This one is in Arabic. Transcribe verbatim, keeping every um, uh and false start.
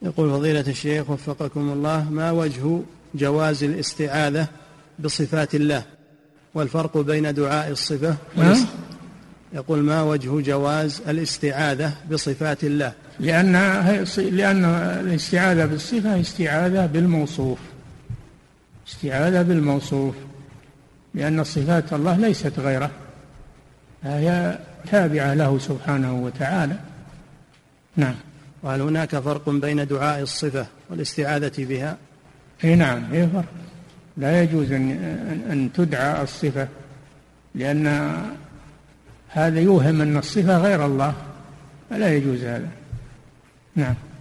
يقول فضيلة الشيخ وفقكم الله: ما وجه جواز الاستعاذة بصفات الله والفرق بين دعاء الصفة والاست... يقول: ما وجه جواز الاستعاذة بصفات الله؟ لأن لأن الاستعاذة بالصفة استعاذة بالموصوف، استعاذة بالموصوف، لأن صفات الله ليست غيره، هي تابعة له سبحانه وتعالى. نعم. وهل هناك فرق بين دعاء الصفة والاستعاذة بها؟ اي نعم، هي فرق. لا يجوز أن, أن تدعى الصفة، لأن هذا يوهم أن الصفة غير الله، فلا يجوز هذا. نعم.